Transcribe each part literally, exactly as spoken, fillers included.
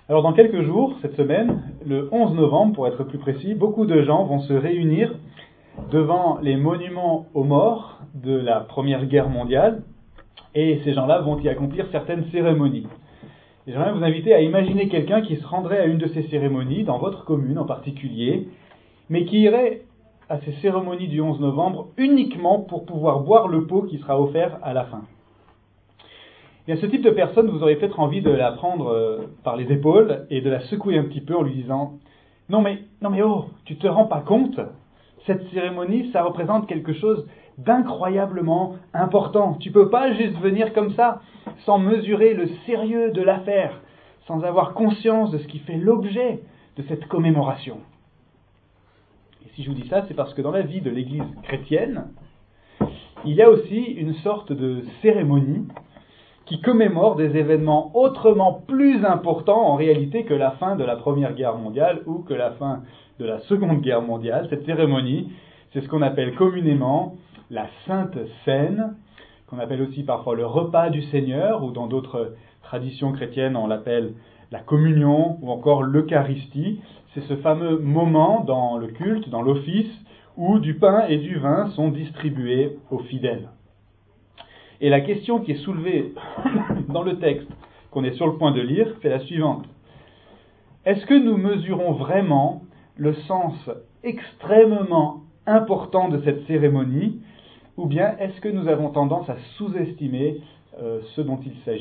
Alors dans quelques jours, cette semaine, le onze novembre pour être plus précis, beaucoup de gens vont se réunir devant les monuments aux morts de la Première Guerre mondiale, et ces gens-là vont y accomplir certaines cérémonies. Et j'aimerais vous inviter à imaginer quelqu'un qui se rendrait à une de ces cérémonies, dans votre commune en particulier, mais qui irait à ces cérémonies du onze novembre uniquement pour pouvoir boire le pot qui sera offert à la fin. Et à ce type de personne, vous aurez peut-être envie de la prendre par les épaules et de la secouer un petit peu en lui disant « Non mais, non mais oh, tu te rends pas compte ? Cette cérémonie, ça représente quelque chose d'incroyablement important. Tu peux pas juste venir comme ça, sans mesurer le sérieux de l'affaire, sans avoir conscience de ce qui fait l'objet de cette commémoration. » Et si je vous dis ça, c'est parce que dans la vie de l'Église chrétienne, il y a aussi une sorte de cérémonie qui commémore des événements autrement plus importants en réalité que la fin de la Première Guerre mondiale ou que la fin de la Seconde Guerre mondiale. Cette cérémonie, c'est ce qu'on appelle communément la Sainte Seine, qu'on appelle aussi parfois le repas du Seigneur, ou dans d'autres traditions chrétiennes on l'appelle la communion ou encore l'Eucharistie. C'est ce fameux moment dans le culte, dans l'office, où du pain et du vin sont distribués aux fidèles. Et la question qui est soulevée dans le texte qu'on est sur le point de lire, c'est la suivante. Est-ce que nous mesurons vraiment le sens extrêmement important de cette cérémonie, ou bien est-ce que nous avons tendance à sous-estimer euh, ce dont il s'agit ?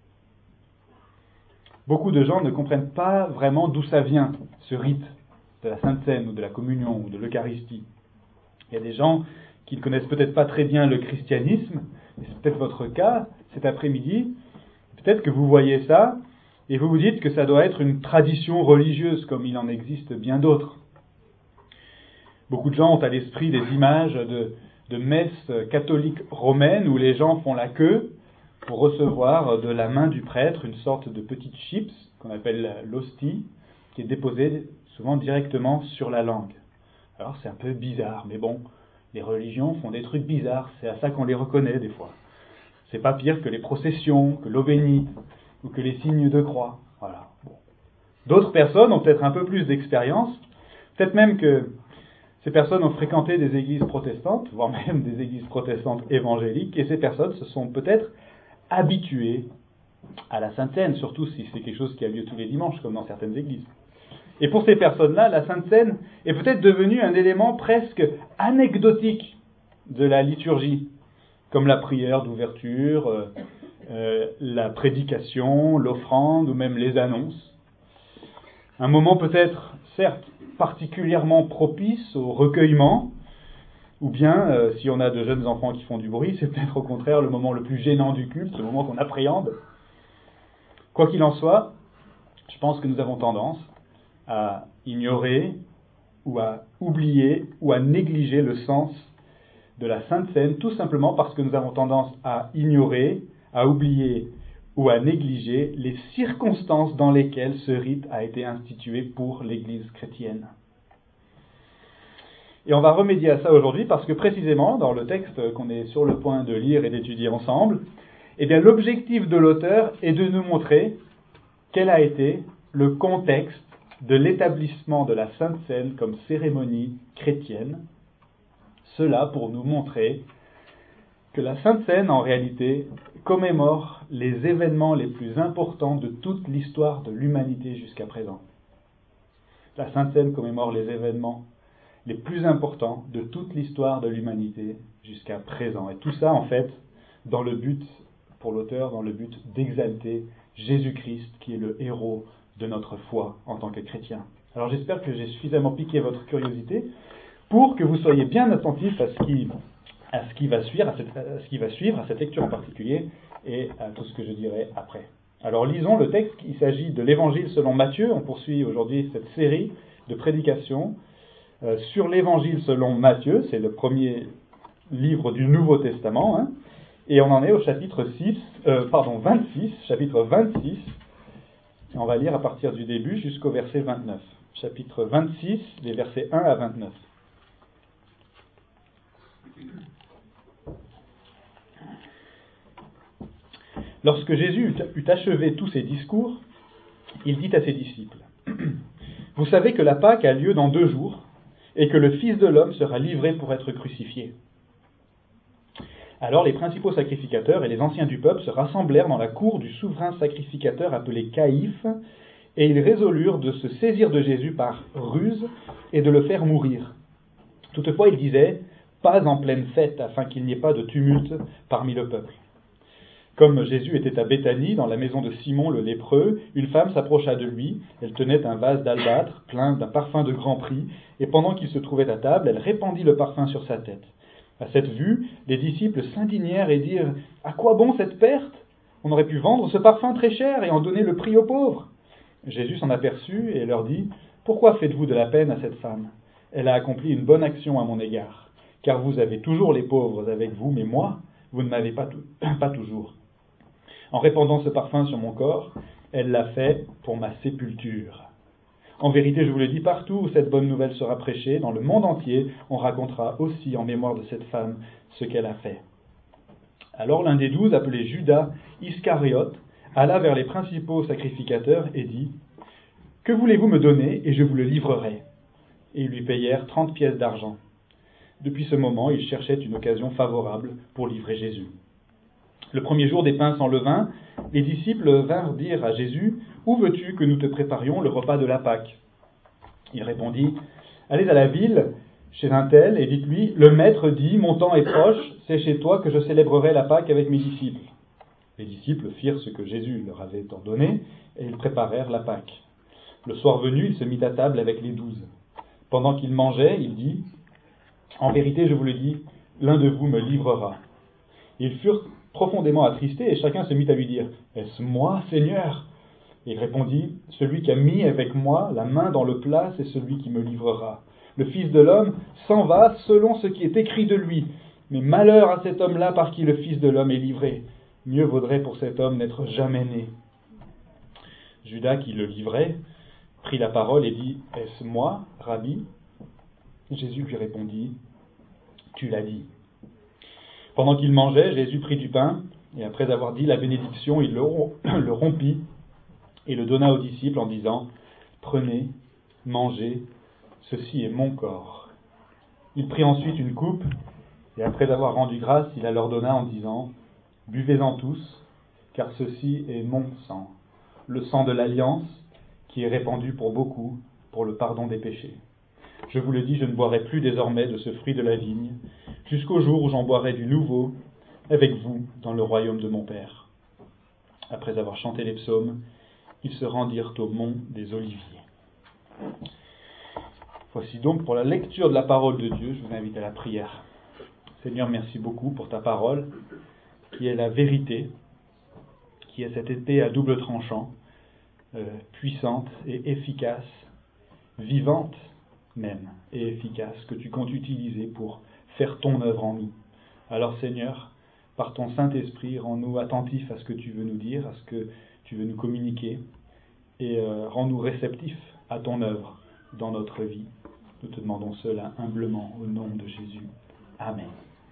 Beaucoup de gens ne comprennent pas vraiment d'où ça vient, ce rite de la Sainte Seine ou de la communion ou de l'Eucharistie. Il y a des gens qui ne connaissent peut-être pas très bien le christianisme, et c'est peut-être votre cas cet après-midi. Peut-être que vous voyez ça et vous vous dites que ça doit être une tradition religieuse comme il en existe bien d'autres. Beaucoup de gens ont à l'esprit des images de, de messes catholiques romaines où les gens font la queue pour recevoir de la main du prêtre une sorte de petite chips qu'on appelle l'hostie, qui est déposée souvent directement sur la langue. Alors c'est un peu bizarre, mais bon, les religions font des trucs bizarres, c'est à ça qu'on les reconnaît des fois. C'est pas pire que les processions, que l'eau bénite, ou que les signes de croix. Voilà. Bon. D'autres personnes ont peut-être un peu plus d'expérience, peut-être même que ces personnes ont fréquenté des églises protestantes, voire même des églises protestantes évangéliques, et ces personnes se sont peut-être habituées à la Sainte Seine, surtout si c'est quelque chose qui a lieu tous les dimanches, comme dans certaines églises. Et pour ces personnes-là, la Sainte Seine est peut-être devenue un élément presque anecdotique de la liturgie, comme la prière d'ouverture, euh, euh, la prédication, l'offrande ou même les annonces. Un moment peut-être, certes, particulièrement propice au recueillement, ou bien, euh, si on a de jeunes enfants qui font du bruit, c'est peut-être au contraire le moment le plus gênant du culte, le moment qu'on appréhende. Quoi qu'il en soit, je pense que nous avons tendance à ignorer ou à oublier ou à négliger le sens de la Sainte Seine, tout simplement parce que nous avons tendance à ignorer, à oublier ou à négliger les circonstances dans lesquelles ce rite a été institué pour l'Église chrétienne. Et on va remédier à ça aujourd'hui parce que précisément, dans le texte qu'on est sur le point de lire et d'étudier ensemble, eh bien, l'objectif de l'auteur est de nous montrer quel a été le contexte de l'établissement de la Sainte Seine comme cérémonie chrétienne. Cela pour nous montrer que la Sainte Seine, en réalité, commémore les événements les plus importants de toute l'histoire de l'humanité jusqu'à présent. La Sainte Seine commémore les événements les plus importants de toute l'histoire de l'humanité jusqu'à présent. Et tout ça, en fait, dans le but, pour l'auteur, dans le but d'exalter Jésus-Christ, qui est le héros de notre foi en tant que chrétien. Alors j'espère que j'ai suffisamment piqué votre curiosité pour que vous soyez bien attentifs à ce qui, à ce qui va suivre, à cette, à ce qui va suivre, à cette lecture en particulier, et à tout ce que je dirai après. Alors lisons le texte. Il s'agit de l'Évangile selon Matthieu. On poursuit aujourd'hui cette série de prédications euh, sur l'Évangile selon Matthieu. C'est le premier livre du Nouveau Testament, hein, et on en est au chapitre six, euh, pardon, vingt-six, chapitre vingt-six. Et on va lire à partir du début jusqu'au verset vingt-neuf. Chapitre vingt-six, les versets un à vingt-neuf. Lorsque Jésus eut achevé tous ses discours, il dit à ses disciples, « Vous savez que la Pâque a lieu dans deux jours, et que le Fils de l'homme sera livré pour être crucifié. » Alors les principaux sacrificateurs et les anciens du peuple se rassemblèrent dans la cour du souverain sacrificateur appelé Caïphe, et ils résolurent de se saisir de Jésus par ruse et de le faire mourir. Toutefois, ils disaient, « Pas en pleine fête, afin qu'il n'y ait pas de tumulte parmi le peuple. » Comme Jésus était à Béthanie, dans la maison de Simon le lépreux, une femme s'approcha de lui, elle tenait un vase d'albâtre plein d'un parfum de grand prix, et pendant qu'il se trouvait à table, elle répandit le parfum sur sa tête. À cette vue, les disciples s'indignèrent et dirent « À quoi bon cette perte ? On aurait pu vendre ce parfum très cher et en donner le prix aux pauvres. » Jésus s'en aperçut et leur dit « Pourquoi faites-vous de la peine à cette femme ? Elle a accompli une bonne action à mon égard, car vous avez toujours les pauvres avec vous, mais moi, vous ne m'avez pas, tout, pas toujours. En répandant ce parfum sur mon corps, elle l'a fait pour ma sépulture. En vérité, je vous le dis, partout où cette bonne nouvelle sera prêchée, dans le monde entier, on racontera aussi en mémoire de cette femme ce qu'elle a fait. » Alors l'un des douze, appelé Judas Iscariote, alla vers les principaux sacrificateurs et dit « Que voulez-vous me donner et je vous le livrerai ?» Et ils lui payèrent trente pièces d'argent. Depuis ce moment, il cherchait une occasion favorable pour livrer Jésus. Le premier jour des pains sans levain, les disciples vinrent dire à Jésus « Où veux-tu que nous te préparions le repas de la Pâque ?» Il répondit « Allez à la ville, chez un tel, et dites-lui « Le maître dit, mon temps est proche, c'est chez toi que je célébrerai la Pâque avec mes disciples. » Les disciples firent ce que Jésus leur avait ordonné, et ils préparèrent la Pâque. Le soir venu, il se mit à table avec les douze. Pendant qu'il mangeait, il dit « En vérité, je vous le dis, l'un de vous me livrera. » Ils furent profondément attristés, et chacun se mit à lui dire « Est-ce moi, Seigneur ?» Il répondit « Celui qui a mis avec moi la main dans le plat, c'est celui qui me livrera. Le Fils de l'homme s'en va selon ce qui est écrit de lui. Mais malheur à cet homme-là par qui le Fils de l'homme est livré. Mieux vaudrait pour cet homme n'être jamais né. » Judas, qui le livrait, prit la parole et dit « Est-ce moi, Rabbi ?» Jésus lui répondit « Tu l'as dit. » Pendant qu'il mangeait, Jésus prit du pain, et après avoir dit la bénédiction, il le rompit et le donna aux disciples en disant « Prenez, mangez, ceci est mon corps. » Il prit ensuite une coupe, et après avoir rendu grâce, il la leur donna en disant « Buvez-en tous, car ceci est mon sang, le sang de l'alliance, qui est répandu pour beaucoup, pour le pardon des péchés. Je vous le dis, je ne boirai plus désormais de ce fruit de la vigne, jusqu'au jour où j'en boirai du nouveau avec vous dans le royaume de mon Père. » Après avoir chanté les psaumes, ils se rendirent au mont des Oliviers. Voici donc pour la lecture de la parole de Dieu, je vous invite à la prière. Seigneur, merci beaucoup pour ta parole, qui est la vérité, qui est cette épée à double tranchant, euh, puissante et efficace, vivante même et efficace, que tu comptes utiliser pour faire ton œuvre en nous. Alors Seigneur, par ton Saint-Esprit, rends-nous attentifs à ce que tu veux nous dire, à ce que tu veux nous communiquer, et euh, rends-nous réceptifs à ton œuvre dans notre vie. Nous te demandons cela humblement au nom de Jésus. Amen.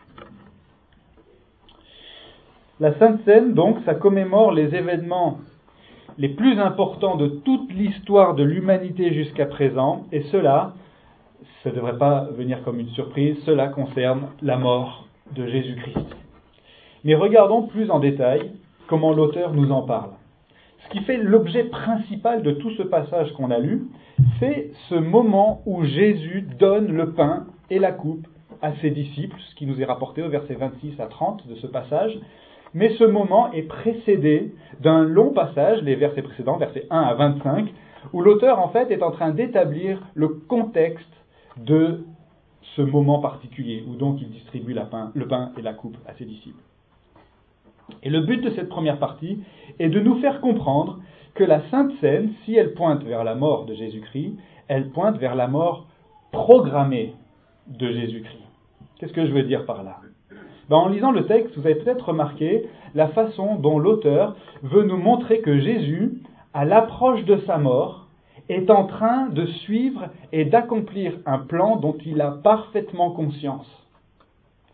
La Sainte Seine, donc, ça commémore les événements les plus importants de toute l'histoire de l'humanité jusqu'à présent, et cela, ça ne devrait pas venir comme une surprise, cela concerne la mort de Jésus-Christ. Mais regardons plus en détail comment l'auteur nous en parle. Ce qui fait l'objet principal de tout ce passage qu'on a lu, c'est ce moment où Jésus donne le pain et la coupe à ses disciples, ce qui nous est rapporté au verset vingt-six à trente de ce passage. Mais ce moment est précédé d'un long passage, les versets précédents, versets un à vingt-cinq, où l'auteur en fait est en train d'établir le contexte de ce moment particulier, où donc il distribue la pain, le pain et la coupe à ses disciples. Et le but de cette première partie est de nous faire comprendre que la Sainte Seine, si elle pointe vers la mort de Jésus-Christ, elle pointe vers la mort programmée de Jésus-Christ. Qu'est-ce que je veux dire par là ? Ben, en lisant le texte, vous avez peut-être remarqué la façon dont l'auteur veut nous montrer que Jésus, à l'approche de sa mort, est en train de suivre et d'accomplir un plan dont il a parfaitement conscience.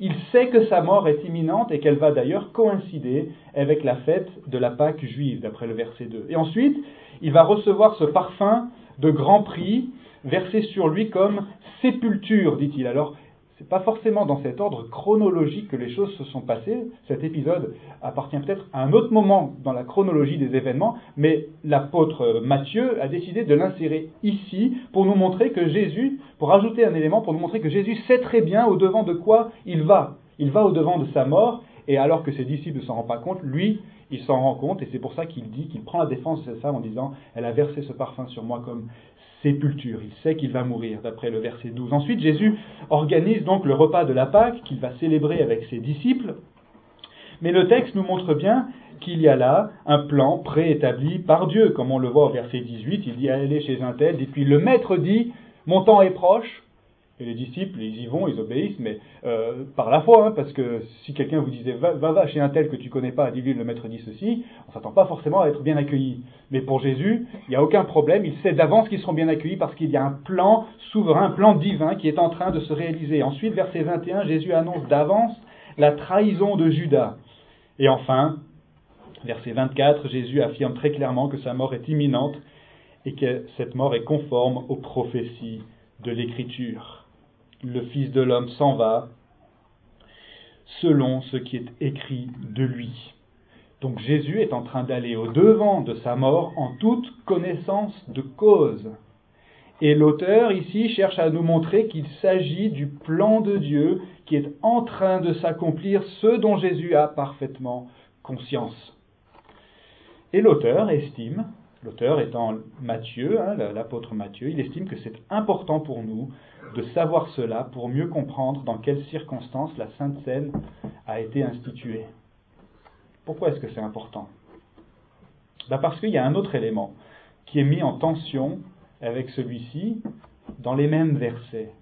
Il sait que sa mort est imminente et qu'elle va d'ailleurs coïncider avec la fête de la Pâque juive, d'après le verset deux. Et ensuite, il va recevoir ce parfum de grand prix, versé sur lui comme sépulture, dit-il. Alors, ce n'est pas forcément dans cet ordre chronologique que les choses se sont passées. Cet épisode appartient peut-être à un autre moment dans la chronologie des événements, mais l'apôtre Matthieu a décidé de l'insérer ici pour nous montrer que Jésus, pour ajouter un élément, pour nous montrer que Jésus sait très bien au-devant de quoi il va. Il va au-devant de sa mort, et alors que ses disciples ne s'en rendent pas compte, lui, il s'en rend compte, et c'est pour ça qu'il dit, qu'il prend la défense de cette femme en disant « Elle a versé ce parfum sur moi comme sépulture ». Il sait qu'il va mourir, d'après le verset douze. Ensuite, Jésus organise donc le repas de la Pâque qu'il va célébrer avec ses disciples. Mais le texte nous montre bien qu'il y a là un plan préétabli par Dieu. Comme on le voit au verset dix-huit, il dit « Allez chez un tel », et puis le maître dit « Mon temps est proche ». Et les disciples, ils y vont, ils obéissent, mais euh, par la foi, hein, parce que si quelqu'un vous disait va, va, va chez un tel que tu connais pas, dis-lui le maître dit ceci, on s'attend pas forcément à être bien accueilli. Mais pour Jésus, il n'y a aucun problème, il sait d'avance qu'ils seront bien accueillis parce qu'il y a un plan souverain, un plan divin qui est en train de se réaliser. Ensuite, verset vingt et un, Jésus annonce d'avance la trahison de Judas. Et enfin, verset vingt-quatre, Jésus affirme très clairement que sa mort est imminente et que cette mort est conforme aux prophéties de l'Écriture. Le Fils de l'homme s'en va selon ce qui est écrit de lui. Donc Jésus est en train d'aller au-devant de sa mort en toute connaissance de cause. Et l'auteur ici cherche à nous montrer qu'il s'agit du plan de Dieu qui est en train de s'accomplir, ce dont Jésus a parfaitement conscience. Et l'auteur estime, l'auteur étant Matthieu, hein, l'apôtre Matthieu, il estime que c'est important pour nous de savoir cela pour mieux comprendre dans quelles circonstances la Sainte Seine a été instituée. Pourquoi est-ce que c'est important ? Ben parce qu'il y a un autre élément qui est mis en tension avec celui-ci dans les mêmes versets.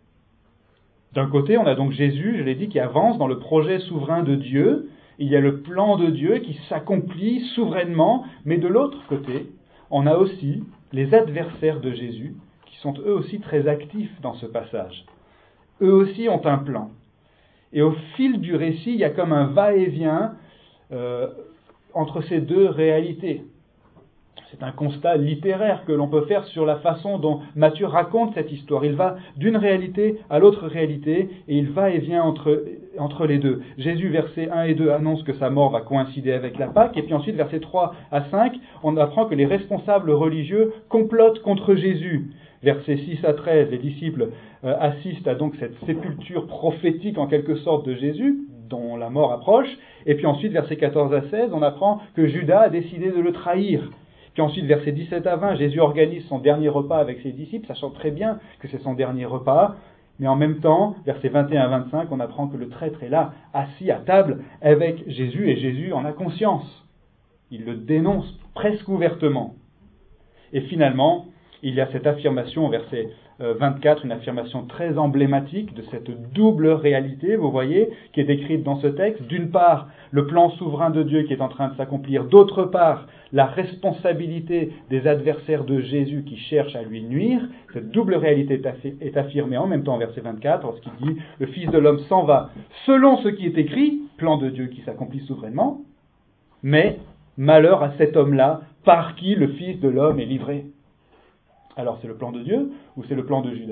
D'un côté, on a donc Jésus, je l'ai dit, qui avance dans le projet souverain de Dieu. Il y a le plan de Dieu qui s'accomplit souverainement, mais de l'autre côté, on a aussi les adversaires de Jésus, qui sont eux aussi très actifs dans ce passage. Eux aussi ont un plan. Et au fil du récit, il y a comme un va-et-vient euh, entre ces deux réalités. C'est un constat littéraire que l'on peut faire sur la façon dont Matthieu raconte cette histoire. Il va d'une réalité à l'autre réalité et il va et vient entre, entre les deux. Jésus, versets un et deux, annonce que sa mort va coïncider avec la Pâque. Et puis ensuite, versets trois à cinq, on apprend que les responsables religieux complotent contre Jésus. Versets six à treize, les disciples euh, assistent à donc cette sépulture prophétique en quelque sorte de Jésus, dont la mort approche. Et puis ensuite, versets quatorze à seize, on apprend que Judas a décidé de le trahir. Puis ensuite, versets dix-sept à vingt, Jésus organise son dernier repas avec ses disciples, sachant très bien que c'est son dernier repas. Mais en même temps, versets vingt et un à vingt-cinq, on apprend que le traître est là, assis à table avec Jésus, et Jésus en a conscience. Il le dénonce presque ouvertement. Et finalement, il y a cette affirmation au verset vingt-quatre, une affirmation très emblématique de cette double réalité, vous voyez, qui est décrite dans ce texte. D'une part, le plan souverain de Dieu qui est en train de s'accomplir. D'autre part, la responsabilité des adversaires de Jésus qui cherchent à lui nuire. Cette double réalité est affirmée en même temps au verset vingt-quatre, lorsqu'il dit « Le Fils de l'homme s'en va selon ce qui est écrit », plan de Dieu qui s'accomplit souverainement, mais malheur à cet homme-là par qui le Fils de l'homme est livré. Alors c'est le plan de Dieu ou c'est le plan de Judas ?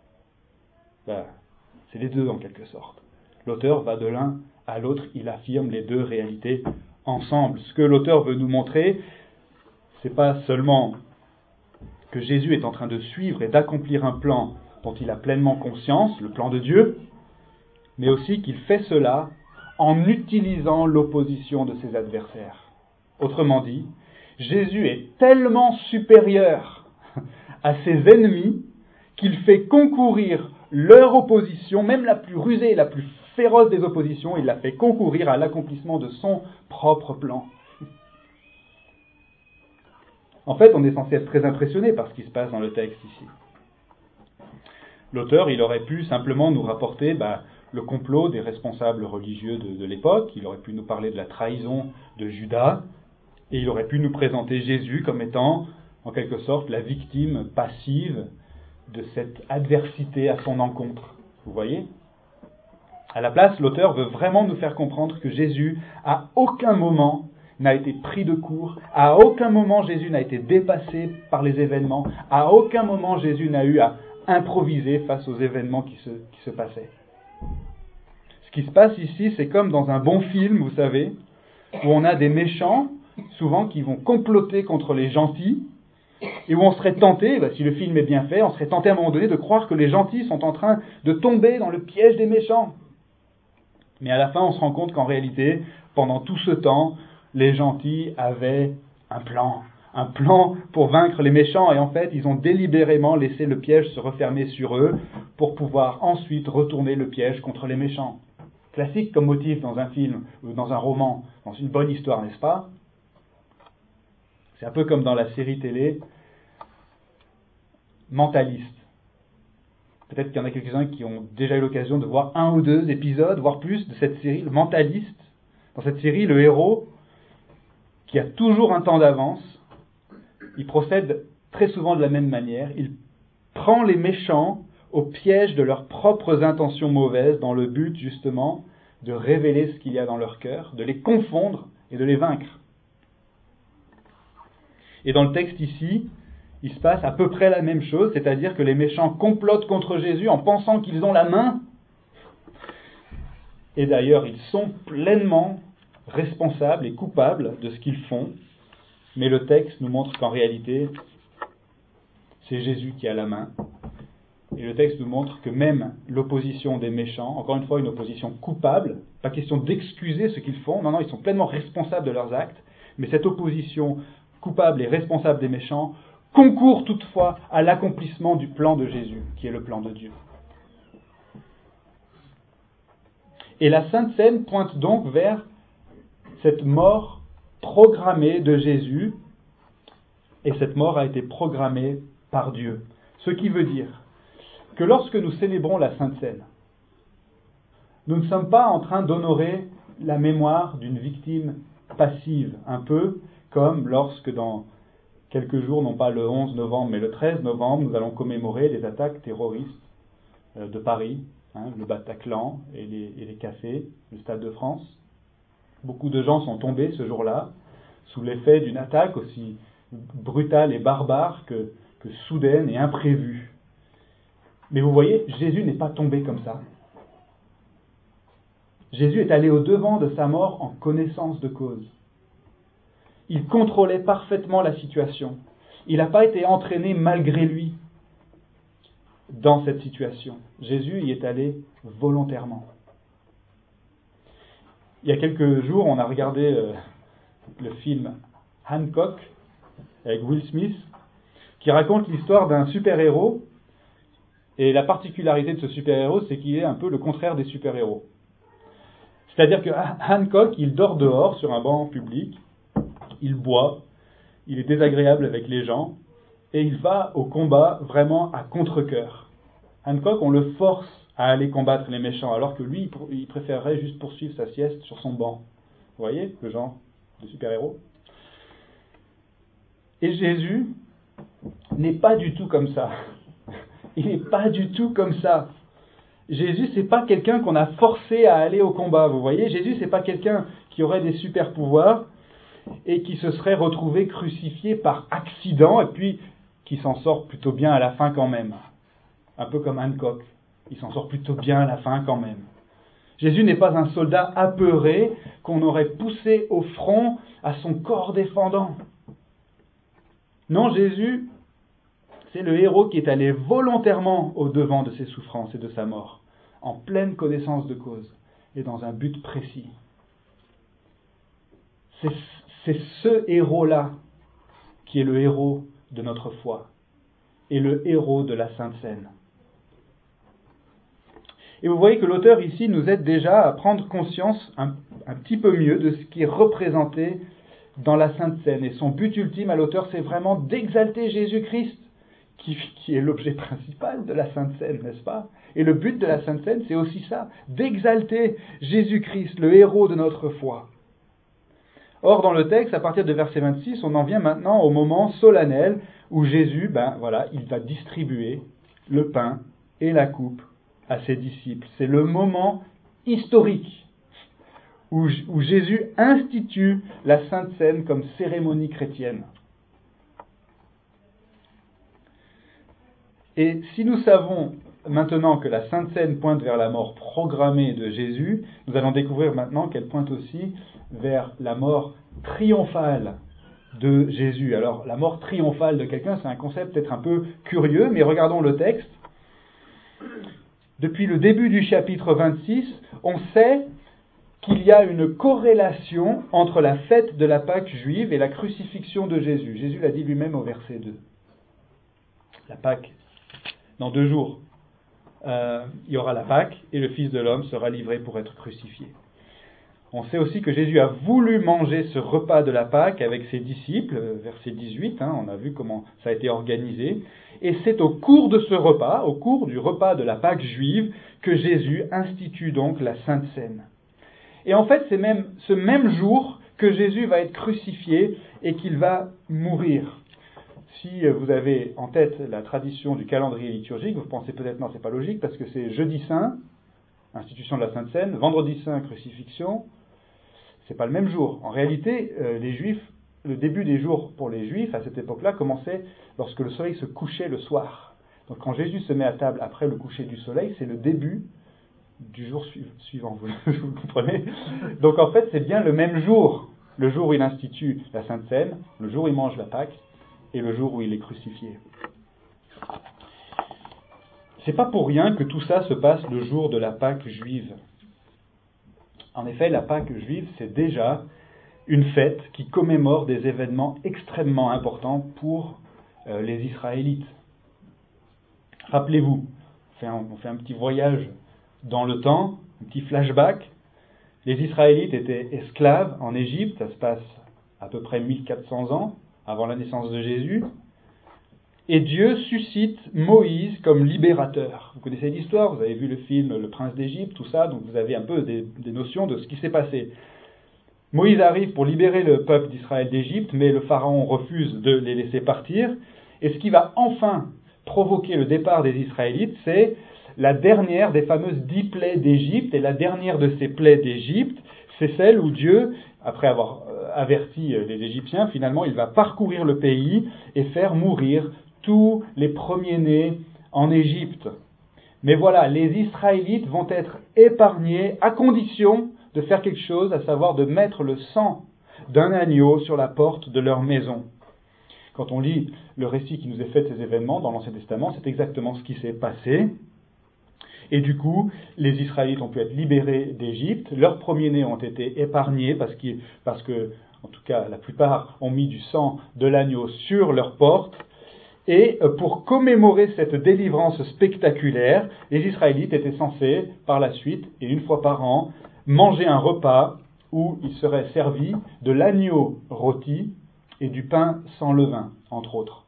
Ben, c'est les deux en quelque sorte. L'auteur va de l'un à l'autre, il affirme les deux réalités ensemble. Ce que l'auteur veut nous montrer, c'est pas seulement que Jésus est en train de suivre et d'accomplir un plan dont il a pleinement conscience, le plan de Dieu, mais aussi qu'il fait cela en utilisant l'opposition de ses adversaires. Autrement dit, Jésus est tellement supérieur à ses ennemis qu'il fait concourir leur opposition, même la plus rusée et la plus féroce des oppositions, il la fait concourir à l'accomplissement de son propre plan. En fait, on est censé être très impressionné par ce qui se passe dans le texte ici. L'auteur, il aurait pu simplement nous rapporter bah, le complot des responsables religieux de, de l'époque, il aurait pu nous parler de la trahison de Judas, et il aurait pu nous présenter Jésus comme étant, en quelque sorte, la victime passive de cette adversité à son encontre. Vous voyez ? À la place, l'auteur veut vraiment nous faire comprendre que Jésus, à aucun moment, n'a été pris de court, à aucun moment Jésus n'a été dépassé par les événements, à aucun moment Jésus n'a eu à improviser face aux événements qui se, qui se passaient. Ce qui se passe ici, c'est comme dans un bon film, vous savez, où on a des méchants, souvent qui vont comploter contre les gentils, et où on serait tenté, bah, si le film est bien fait, on serait tenté à un moment donné de croire que les gentils sont en train de tomber dans le piège des méchants. Mais à la fin, on se rend compte qu'en réalité, pendant tout ce temps, les gentils avaient un plan, un plan pour vaincre les méchants, et en fait, ils ont délibérément laissé le piège se refermer sur eux pour pouvoir ensuite retourner le piège contre les méchants. Classique comme motif dans un film, ou dans un roman, dans une bonne histoire, n'est-ce pas ? C'est un peu comme dans la série télé Mentaliste. Peut-être qu'il y en a quelques-uns qui ont déjà eu l'occasion de voir un ou deux épisodes, voire plus, de cette série, le Mentaliste. Dans cette série, le héros, qui a toujours un temps d'avance, il procède très souvent de la même manière. Il prend les méchants au piège de leurs propres intentions mauvaises, dans le but, justement, de révéler ce qu'il y a dans leur cœur, de les confondre et de les vaincre. Et dans le texte ici, il se passe à peu près la même chose, c'est-à-dire que les méchants complotent contre Jésus en pensant qu'ils ont la main. Et d'ailleurs, ils sont pleinement responsables et coupables de ce qu'ils font. Mais le texte nous montre qu'en réalité, c'est Jésus qui a la main. Et le texte nous montre que même l'opposition des méchants, encore une fois une opposition coupable, pas question d'excuser ce qu'ils font, non, non, ils sont pleinement responsables de leurs actes, mais cette opposition coupable et responsable des méchants concourt toutefois à l'accomplissement du plan de Jésus, qui est le plan de Dieu. Et la Sainte Seine pointe donc vers cette mort programmée de Jésus, et cette mort a été programmée par Dieu. Ce qui veut dire que lorsque nous célébrons la Sainte Seine, nous ne sommes pas en train d'honorer la mémoire d'une victime passive, un peu comme lorsque dans quelques jours, non pas le onze novembre, mais le treize novembre, nous allons commémorer les attaques terroristes de Paris, hein, le Bataclan et les, et les cafés, le Stade de France. Beaucoup de gens sont tombés ce jour-là sous l'effet d'une attaque aussi brutale et barbare que, que soudaine et imprévue. Mais vous voyez, Jésus n'est pas tombé comme ça. Jésus est allé au-devant de sa mort en connaissance de cause. Il contrôlait parfaitement la situation. Il n'a pas été entraîné malgré lui dans cette situation. Jésus y est allé volontairement. Il y a quelques jours, on a regardé euh, le film Hancock avec Will Smith, qui raconte l'histoire d'un super-héros. Et la particularité de ce super-héros, c'est qu'il est un peu le contraire des super-héros. C'est-à-dire que Hancock, il dort dehors sur un banc public, il boit, il est désagréable avec les gens, et il va au combat vraiment à contre-cœur. Hancock, on le force à aller combattre les méchants, alors que lui, il préférerait juste poursuivre sa sieste sur son banc. Vous voyez le genre de super-héros ? Et Jésus n'est pas du tout comme ça. Il n'est pas du tout comme ça. Jésus, c'est pas quelqu'un qu'on a forcé à aller au combat, vous voyez ? Jésus, c'est pas quelqu'un qui aurait des super-pouvoirs et qui se serait retrouvé crucifié par accident et puis qui s'en sort plutôt bien à la fin quand même. Un peu comme Hancock. Il s'en sort plutôt bien à la fin quand même. Jésus n'est pas un soldat apeuré qu'on aurait poussé au front à son corps défendant. Non, Jésus, c'est le héros qui est allé volontairement au-devant de ses souffrances et de sa mort, en pleine connaissance de cause et dans un but précis. C'est, c'est ce héros-là qui est le héros de notre foi et le héros de la Sainte Seine. Et vous voyez que l'auteur ici nous aide déjà à prendre conscience un, un petit peu mieux de ce qui est représenté dans la Sainte Seine. Et son but ultime à l'auteur, c'est vraiment d'exalter Jésus-Christ, qui, qui est l'objet principal de la Sainte Seine, n'est-ce pas ? Et le but de la Sainte Seine, c'est aussi ça, d'exalter Jésus-Christ, le héros de notre foi. Or, dans le texte, à partir de verset vingt-six, on en vient maintenant au moment solennel où Jésus, ben voilà, il va distribuer le pain et la coupe à ses disciples. C'est le moment historique où, où Jésus institue la Sainte Seine comme cérémonie chrétienne. Et si nous savons maintenant que la Sainte Seine pointe vers la mort programmée de Jésus, nous allons découvrir maintenant qu'elle pointe aussi vers la mort triomphale de Jésus. Alors, la mort triomphale de quelqu'un, c'est un concept peut-être un peu curieux, mais regardons le texte. Depuis le début du chapitre vingt-six, on sait qu'il y a une corrélation entre la fête de la Pâque juive et la crucifixion de Jésus. Jésus l'a dit lui-même au verset deux. La Pâque, dans deux jours, euh, il y aura la Pâque et le Fils de l'homme sera livré pour être crucifié. On sait aussi que Jésus a voulu manger ce repas de la Pâque avec ses disciples, verset dix-huit, hein, on a vu comment ça a été organisé. Et c'est au cours de ce repas, au cours du repas de la Pâque juive, que Jésus institue donc la Sainte Seine. Et en fait, c'est même ce même jour que Jésus va être crucifié et qu'il va mourir. Si vous avez en tête la tradition du calendrier liturgique, vous pensez peut-être non, c'est pas logique, parce que c'est jeudi saint, institution de la Sainte Seine, vendredi saint, crucifixion. C'est pas le même jour. En réalité, euh, les Juifs, le début des jours pour les Juifs à cette époque-là commençait lorsque le soleil se couchait le soir. Donc quand Jésus se met à table après le coucher du soleil, c'est le début du jour su- suivant. Vous, vous comprenez ? Donc en fait, c'est bien le même jour, le jour où il institue la Sainte Seine, le jour où il mange la Pâque et le jour où il est crucifié. C'est pas pour rien que tout ça se passe le jour de la Pâque juive. En effet, la Pâque juive, c'est déjà une fête qui commémore des événements extrêmement importants pour euh, les Israélites. Rappelez-vous, on fait, un, on fait un petit voyage dans le temps, un petit flashback. Les Israélites étaient esclaves en Égypte, ça se passe à peu près mille quatre cents ans avant la naissance de Jésus. Et Dieu suscite Moïse comme libérateur. Vous connaissez l'histoire, vous avez vu le film Le Prince d'Égypte, tout ça, donc vous avez un peu des, des notions de ce qui s'est passé. Moïse arrive pour libérer le peuple d'Israël d'Égypte, mais le pharaon refuse de les laisser partir. Et ce qui va enfin provoquer le départ des Israélites, c'est la dernière des fameuses dix plaies d'Égypte. Et la dernière de ces plaies d'Égypte, c'est celle où Dieu, après avoir averti les Égyptiens, finalement il va parcourir le pays et faire mourir tous les premiers-nés en Égypte. Mais voilà, les Israélites vont être épargnés à condition de faire quelque chose, à savoir de mettre le sang d'un agneau sur la porte de leur maison. Quand on lit le récit qui nous est fait de ces événements dans l'Ancien Testament, c'est exactement ce qui s'est passé. Et du coup, les Israélites ont pu être libérés d'Égypte, leurs premiers-nés ont été épargnés parce que, parce que, en tout cas, la plupart ont mis du sang de l'agneau sur leurs portes. Et pour commémorer cette délivrance spectaculaire, les Israélites étaient censés, par la suite, et une fois par an, manger un repas où il serait servi de l'agneau rôti et du pain sans levain, entre autres.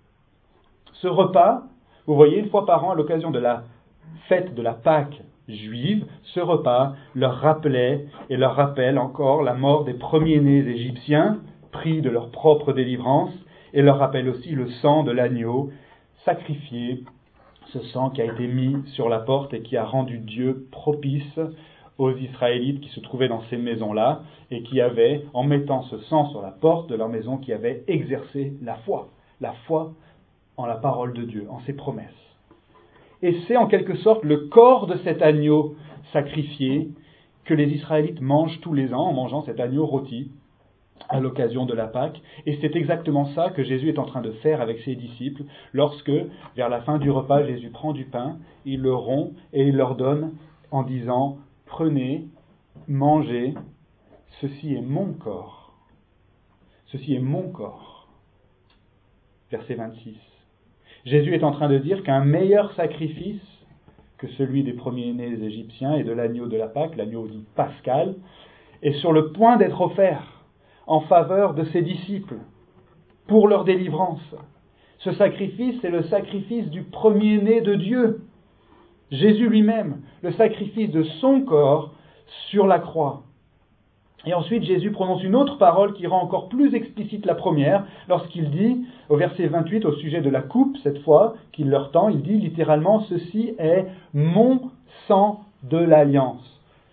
Ce repas, vous voyez, une fois par an, à l'occasion de la fête de la Pâque juive, ce repas leur rappelait et leur rappelle encore la mort des premiers-nés égyptiens, pris de leur propre délivrance, et leur rappelle aussi le sang de l'agneau sacrifié, ce sang qui a été mis sur la porte et qui a rendu Dieu propice aux Israélites qui se trouvaient dans ces maisons-là et qui avaient, en mettant ce sang sur la porte de leur maison, qui avaient exercé la foi, la foi en la parole de Dieu, en ses promesses. Et c'est en quelque sorte le corps de cet agneau sacrifié que les Israélites mangent tous les ans en mangeant cet agneau rôti à l'occasion de la Pâque. Et c'est exactement ça que Jésus est en train de faire avec ses disciples lorsque, vers la fin du repas, Jésus prend du pain, il le rompt et il leur donne en disant « Prenez, mangez, ceci est mon corps. Ceci est mon corps. » Verset vingt-six. Jésus est en train de dire qu'un meilleur sacrifice que celui des premiers-nés égyptiens et de l'agneau de la Pâque, l'agneau dit pascal, est sur le point d'être offert en faveur de ses disciples, pour leur délivrance. Ce sacrifice, c'est le sacrifice du premier-né de Dieu, Jésus lui-même, le sacrifice de son corps sur la croix. Et ensuite, Jésus prononce une autre parole qui rend encore plus explicite la première, lorsqu'il dit, au verset vingt-huit, au sujet de la coupe, cette fois, qu'il leur tend, il dit littéralement, « Ceci est mon sang de l'alliance. »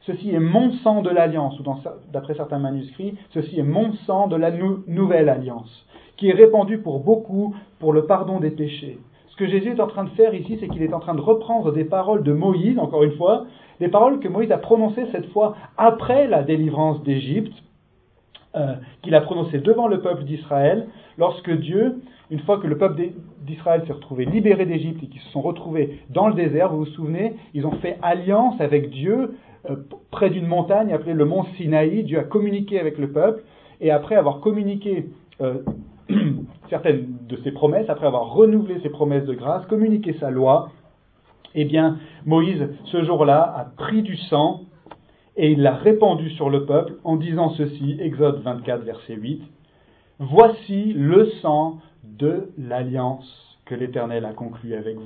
ceci est mon sang de l'alliance, ou dans, d'après certains manuscrits, ceci est mon sang de la nou- nouvelle alliance, qui est répandu pour beaucoup pour le pardon des péchés. Ce que Jésus est en train de faire ici, c'est qu'il est en train de reprendre des paroles de Moïse, encore une fois, des paroles que Moïse a prononcées cette fois après la délivrance d'Égypte, euh, qu'il a prononcées devant le peuple d'Israël, lorsque Dieu, une fois que le peuple d'Israël s'est retrouvé libéré d'Égypte et qu'ils se sont retrouvés dans le désert, vous vous souvenez, ils ont fait alliance avec Dieu euh, près d'une montagne appelée le mont Sinaï. Dieu a communiqué avec le peuple, et après avoir communiqué euh, certaines de ses promesses, après avoir renouvelé ses promesses de grâce, communiqué sa loi, eh bien, Moïse, ce jour-là, a pris du sang et il l'a répandu sur le peuple en disant ceci, Exode vingt-quatre, verset huit, « Voici le sang de l'alliance que l'Éternel a conclue avec vous. »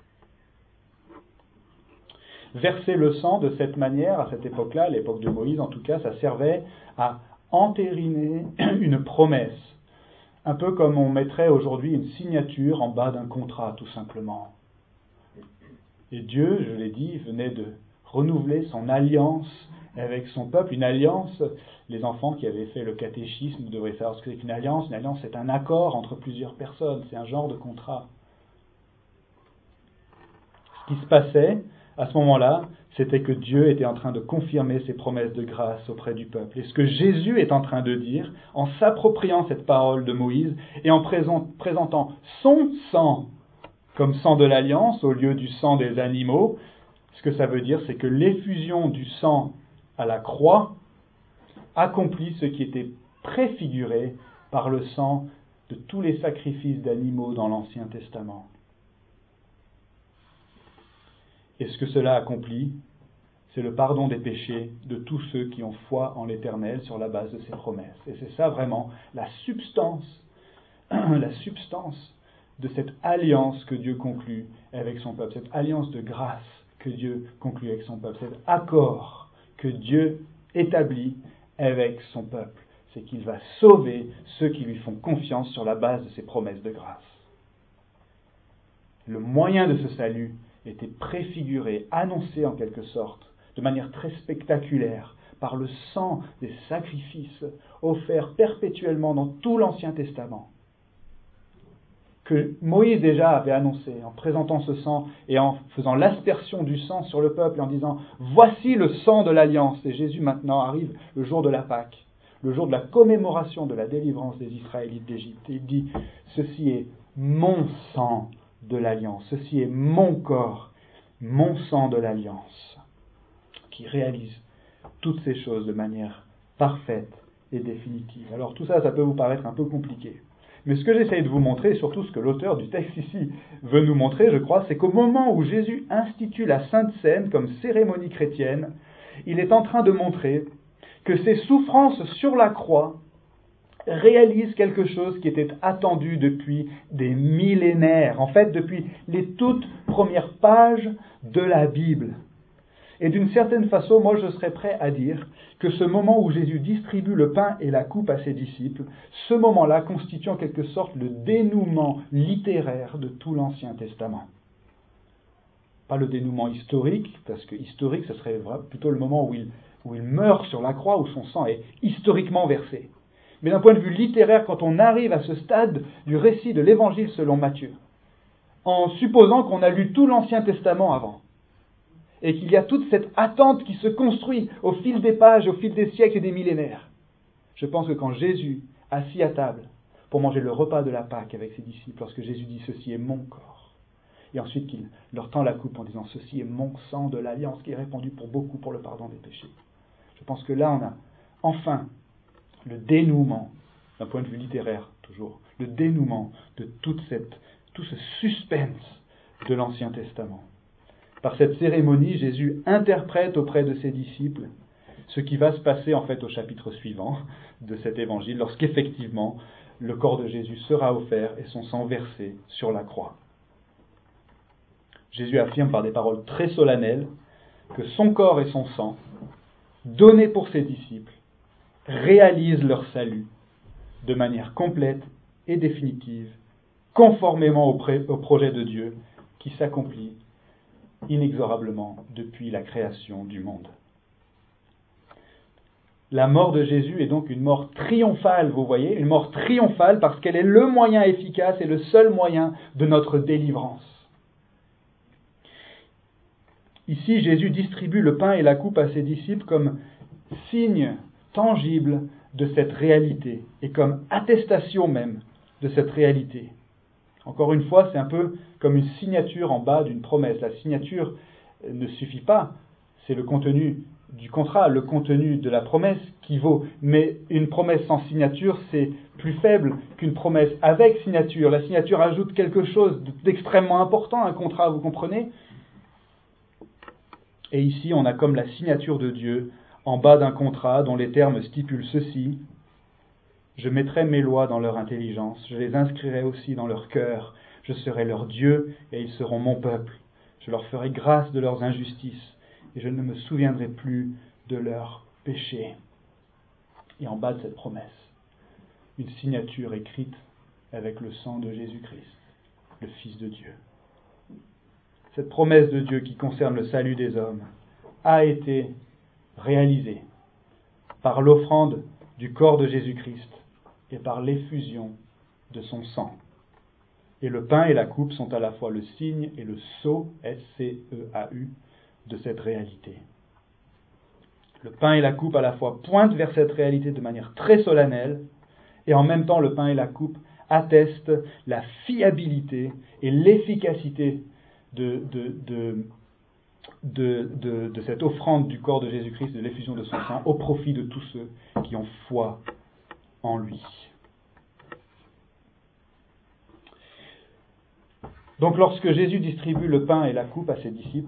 Verser le sang de cette manière, à cette époque-là, à l'époque de Moïse en tout cas, ça servait à entériner une promesse. Un peu comme on mettrait aujourd'hui une signature en bas d'un contrat, tout simplement. Et Dieu, je l'ai dit, venait de renouveler son alliance avec son peuple. Une alliance, les enfants qui avaient fait le catéchisme devraient savoir ce que c'est qu'une alliance. Une alliance, c'est un accord entre plusieurs personnes, c'est un genre de contrat. Ce qui se passait à ce moment-là, c'était que Dieu était en train de confirmer ses promesses de grâce auprès du peuple. Et ce que Jésus est en train de dire, en s'appropriant cette parole de Moïse et en présentant son sang comme sang de l'alliance au lieu du sang des animaux, ce que ça veut dire, c'est que l'effusion du sang à la croix accomplit ce qui était préfiguré par le sang de tous les sacrifices d'animaux dans l'Ancien Testament. Et ce que cela accomplit, c'est le pardon des péchés de tous ceux qui ont foi en l'Éternel sur la base de ses promesses. Et c'est ça vraiment la substance, la substance de cette alliance que Dieu conclut avec son peuple, cette alliance de grâce que Dieu conclut avec son peuple, cet accord que Dieu établit avec son peuple. C'est qu'il va sauver ceux qui lui font confiance sur la base de ses promesses de grâce. Le moyen de ce salut était préfiguré, annoncé en quelque sorte, de manière très spectaculaire, par le sang des sacrifices offerts perpétuellement dans tout l'Ancien Testament, que Moïse déjà avait annoncé en présentant ce sang et en faisant l'aspersion du sang sur le peuple et en disant « Voici le sang de l'alliance ». Et Jésus maintenant arrive le jour de la Pâque, le jour de la commémoration de la délivrance des Israélites d'Égypte. Et il dit « Ceci est mon sang de l'alliance, ceci est mon corps, mon sang de l'alliance, qui réalise toutes ces choses de manière parfaite et définitive. » Alors tout ça, ça peut vous paraître un peu compliqué. Mais ce que j'essaye de vous montrer, et surtout ce que l'auteur du texte ici veut nous montrer, je crois, c'est qu'au moment où Jésus institue la Sainte Seine comme cérémonie chrétienne, il est en train de montrer que ses souffrances sur la croix réalisent quelque chose qui était attendu depuis des millénaires, en fait depuis les toutes premières pages de la Bible. Et d'une certaine façon, moi je serais prêt à dire que ce moment où Jésus distribue le pain et la coupe à ses disciples, ce moment-là constitue en quelque sorte le dénouement littéraire de tout l'Ancien Testament. Pas le dénouement historique, parce que historique, ce serait plutôt le moment où il, où il meurt sur la croix, où son sang est historiquement versé. Mais d'un point de vue littéraire, quand on arrive à ce stade du récit de l'Évangile selon Matthieu, en supposant qu'on a lu tout l'Ancien Testament avant, et qu'il y a toute cette attente qui se construit au fil des pages, au fil des siècles et des millénaires. Je pense que quand Jésus, assis à table, pour manger le repas de la Pâque avec ses disciples, lorsque Jésus dit « Ceci est mon corps », et ensuite qu'il leur tend la coupe en disant « Ceci est mon sang de l'alliance qui est répandu pour beaucoup pour le pardon des péchés ». Je pense que là, on a enfin le dénouement, d'un point de vue littéraire toujours, le dénouement de toute cette, tout ce suspense de l'Ancien Testament. Par cette cérémonie, Jésus interprète auprès de ses disciples ce qui va se passer en fait au chapitre suivant de cet évangile, lorsqu'effectivement le corps de Jésus sera offert et son sang versé sur la croix. Jésus affirme par des paroles très solennelles que son corps et son sang, donnés pour ses disciples, réalisent leur salut de manière complète et définitive, conformément au, pré- au projet de Dieu qui s'accomplit inexorablement depuis la création du monde. La mort de Jésus est donc une mort triomphale, vous voyez, une mort triomphale parce qu'elle est le moyen efficace et le seul moyen de notre délivrance. Ici, Jésus distribue le pain et la coupe à ses disciples comme signe tangible de cette réalité et comme attestation même de cette réalité. Encore une fois, c'est un peu comme une signature en bas d'une promesse. La signature ne suffit pas, c'est le contenu du contrat, le contenu de la promesse qui vaut. Mais une promesse sans signature, c'est plus faible qu'une promesse avec signature. La signature ajoute quelque chose d'extrêmement important à un contrat, vous comprenez ? Et ici, on a comme la signature de Dieu en bas d'un contrat dont les termes stipulent ceci. Je mettrai mes lois dans leur intelligence, je les inscrirai aussi dans leur cœur. Je serai leur Dieu et ils seront mon peuple. Je leur ferai grâce de leurs injustices et je ne me souviendrai plus de leurs péchés. Et en bas de cette promesse, une signature écrite avec le sang de Jésus-Christ, le Fils de Dieu. Cette promesse de Dieu qui concerne le salut des hommes a été réalisée par l'offrande du corps de Jésus-Christ et par l'effusion de son sang. Et le pain et la coupe sont à la fois le signe et le sceau, S C E A U, de cette réalité. Le pain et la coupe à la fois pointent vers cette réalité de manière très solennelle, et en même temps le pain et la coupe attestent la fiabilité et l'efficacité de, de, de, de, de, de cette offrande du corps de Jésus-Christ, de l'effusion de son sang, au profit de tous ceux qui ont foi en lui. Donc lorsque Jésus distribue le pain et la coupe à ses disciples,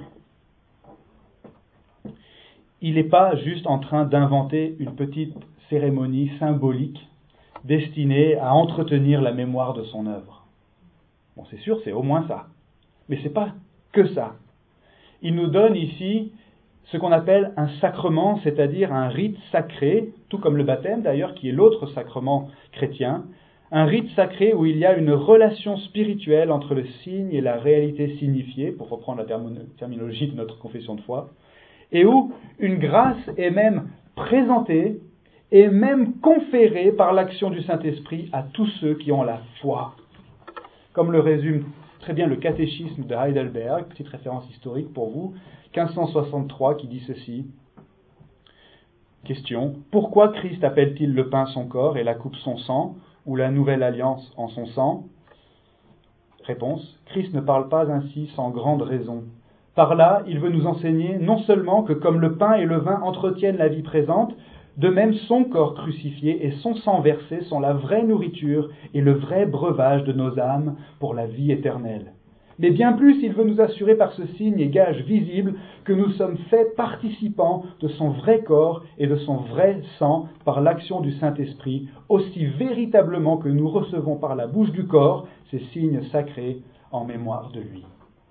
il n'est pas juste en train d'inventer une petite cérémonie symbolique destinée à entretenir la mémoire de son œuvre. Bon, c'est sûr, c'est au moins ça. Mais ce n'est pas que ça. Il nous donne ici ce qu'on appelle un sacrement, c'est-à-dire un rite sacré, tout comme le baptême d'ailleurs, qui est l'autre sacrement chrétien, un rite sacré où il y a une relation spirituelle entre le signe et la réalité signifiée, pour reprendre la terminologie de notre confession de foi, et où une grâce est même présentée et même conférée par l'action du Saint-Esprit à tous ceux qui ont la foi. Comme le résume très bien le catéchisme de Heidelberg, petite référence historique pour vous, quinze cent soixante-trois, qui dit ceci. Question. Pourquoi Christ appelle-t-il le pain son corps et la coupe son sang, ou la nouvelle alliance en son sang ? Réponse. Christ ne parle pas ainsi sans grande raison. Par là, il veut nous enseigner non seulement que comme le pain et le vin entretiennent la vie présente, de même son corps crucifié et son sang versé sont la vraie nourriture et le vrai breuvage de nos âmes pour la vie éternelle. Mais bien plus, il veut nous assurer par ce signe et gage visible que nous sommes faits participants de son vrai corps et de son vrai sang par l'action du Saint-Esprit, aussi véritablement que nous recevons par la bouche du corps ces signes sacrés en mémoire de lui.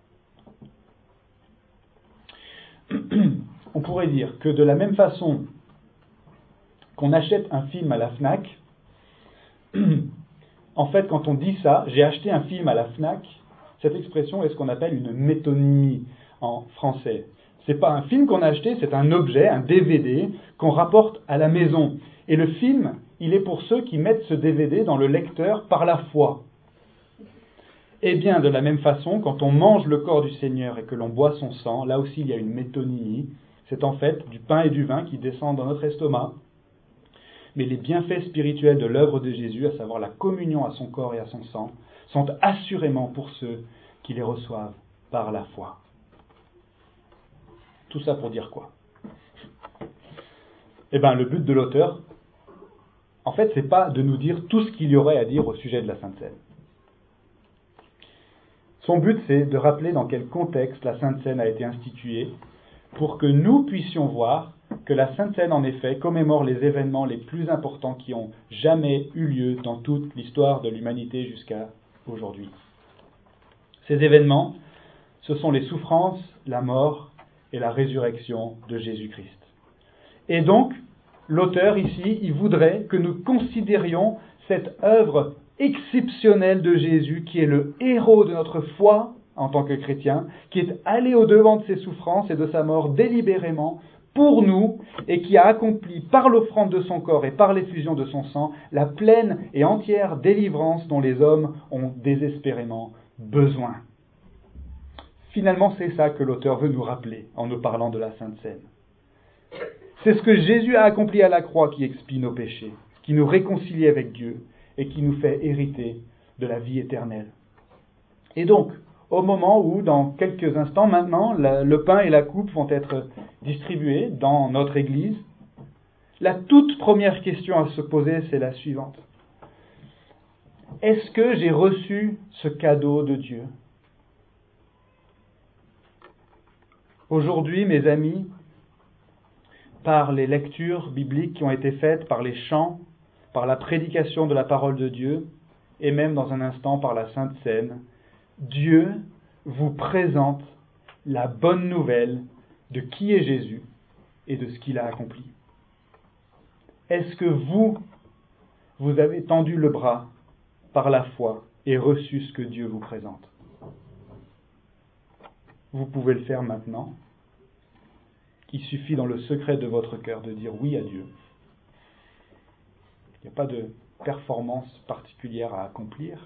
On pourrait dire que de la même façon qu'on achète un film à la Fnac, en fait, quand on dit ça, j'ai acheté un film à la Fnac, cette expression est ce qu'on appelle une métonymie en français. C'est pas un film qu'on a acheté, c'est un objet, un D V D, qu'on rapporte à la maison. Et le film, il est pour ceux qui mettent ce D V D dans le lecteur par la foi. Eh bien, de la même façon, quand on mange le corps du Seigneur et que l'on boit son sang, là aussi il y a une métonymie. C'est en fait du pain et du vin qui descendent dans notre estomac. Mais les bienfaits spirituels de l'œuvre de Jésus, à savoir la communion à son corps et à son sang, sont assurément pour ceux qui les reçoivent par la foi. Tout ça pour dire quoi ? Eh bien, le but de l'auteur, en fait, c'est pas de nous dire tout ce qu'il y aurait à dire au sujet de la Sainte Seine. Son but, c'est de rappeler dans quel contexte la Sainte Seine a été instituée, pour que nous puissions voir que la Sainte Seine, en effet, commémore les événements les plus importants qui ont jamais eu lieu dans toute l'histoire de l'humanité jusqu'à aujourd'hui. Ces événements, ce sont les souffrances, la mort et la résurrection de Jésus-Christ. Et donc, l'auteur ici, il voudrait que nous considérions cette œuvre exceptionnelle de Jésus, qui est le héros de notre foi en tant que chrétien, qui est allé au-devant de ses souffrances et de sa mort délibérément pour nous et qui a accompli par l'offrande de son corps et par l'effusion de son sang la pleine et entière délivrance dont les hommes ont désespérément besoin. Finalement, c'est ça que l'auteur veut nous rappeler en nous parlant de la Sainte Seine. C'est ce que Jésus a accompli à la croix qui expie nos péchés, qui nous réconcilie avec Dieu et qui nous fait hériter de la vie éternelle. Et donc, au moment où, dans quelques instants maintenant, la, le pain et la coupe vont être distribués dans notre Église, la toute première question à se poser, c'est la suivante. Est-ce que j'ai reçu ce cadeau de Dieu ? Aujourd'hui, mes amis, par les lectures bibliques qui ont été faites, par les chants, par la prédication de la parole de Dieu, et même dans un instant par la Sainte Seine, Dieu vous présente la bonne nouvelle de qui est Jésus et de ce qu'il a accompli. Est-ce que vous, vous avez tendu le bras par la foi et reçu ce que Dieu vous présente ? Vous pouvez le faire maintenant. Il suffit dans le secret de votre cœur de dire oui à Dieu. Il n'y a pas de performance particulière à accomplir.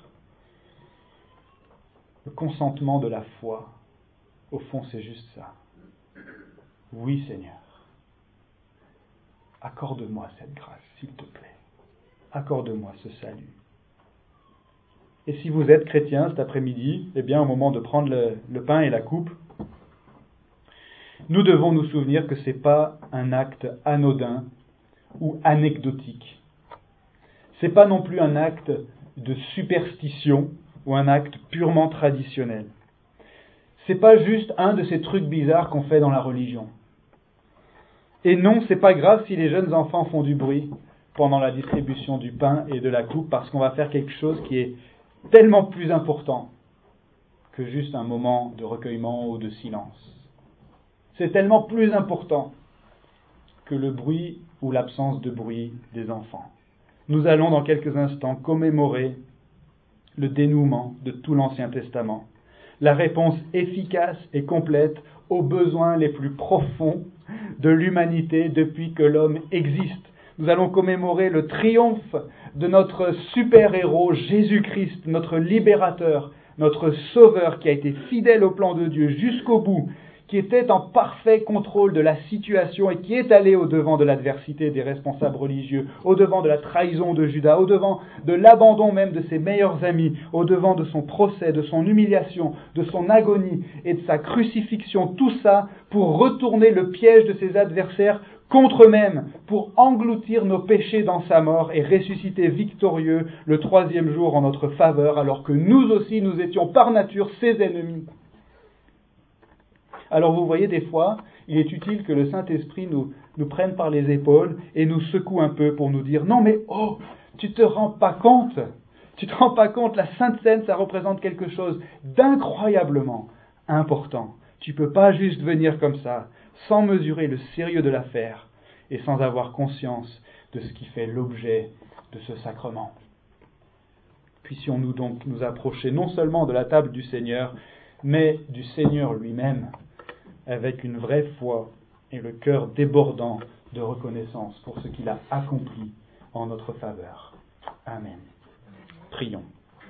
Le consentement de la foi, au fond, c'est juste ça. Oui, Seigneur. Accorde-moi cette grâce, s'il te plaît. Accorde-moi ce salut. Et si vous êtes chrétien cet après-midi, eh bien, au moment de prendre le, le pain et la coupe, nous devons nous souvenir que ce n'est pas un acte anodin ou anecdotique. Ce n'est pas non plus un acte de superstition ou un acte purement traditionnel. Ce n'est pas juste un de ces trucs bizarres qu'on fait dans la religion. Et non, ce n'est pas grave si les jeunes enfants font du bruit pendant la distribution du pain et de la coupe, parce qu'on va faire quelque chose qui est tellement plus important que juste un moment de recueillement ou de silence. C'est tellement plus important que le bruit ou l'absence de bruit des enfants. Nous allons dans quelques instants commémorer le dénouement de tout l'Ancien Testament, la réponse efficace et complète aux besoins les plus profonds de l'humanité depuis que l'homme existe. Nous allons commémorer le triomphe de notre super-héros Jésus-Christ, notre libérateur, notre sauveur qui a été fidèle au plan de Dieu jusqu'au bout, qui était en parfait contrôle de la situation et qui est allé au-devant de l'adversité des responsables religieux, au-devant de la trahison de Judas, au-devant de l'abandon même de ses meilleurs amis, au-devant de son procès, de son humiliation, de son agonie et de sa crucifixion, tout ça pour retourner le piège de ses adversaires contre eux-mêmes, pour engloutir nos péchés dans sa mort et ressusciter victorieux le troisième jour en notre faveur, alors que nous aussi nous étions par nature ses ennemis. Alors vous voyez, des fois, il est utile que le Saint-Esprit nous, nous prenne par les épaules et nous secoue un peu pour nous dire « Non mais oh, tu te rends pas compte, tu te rends pas compte, la Sainte Seine, ça représente quelque chose d'incroyablement important. Tu peux pas juste venir comme ça, sans mesurer le sérieux de l'affaire et sans avoir conscience de ce qui fait l'objet de ce sacrement. » Puissions-nous donc nous approcher non seulement de la table du Seigneur, mais du Seigneur lui-même, avec une vraie foi et le cœur débordant de reconnaissance pour ce qu'il a accompli en notre faveur. Amen. Prions.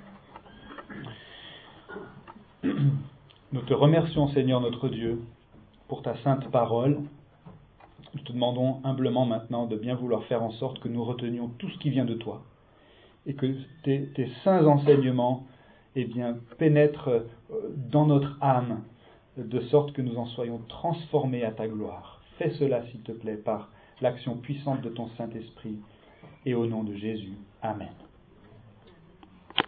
Nous te remercions, Seigneur notre Dieu, pour ta sainte parole. Nous te demandons humblement maintenant de bien vouloir faire en sorte que nous retenions tout ce qui vient de toi et que tes, tes saints enseignements eh bien, pénètrent dans notre âme de sorte que nous en soyons transformés à ta gloire. Fais cela, s'il te plaît, par l'action puissante de ton Saint-Esprit et au nom de Jésus. Amen.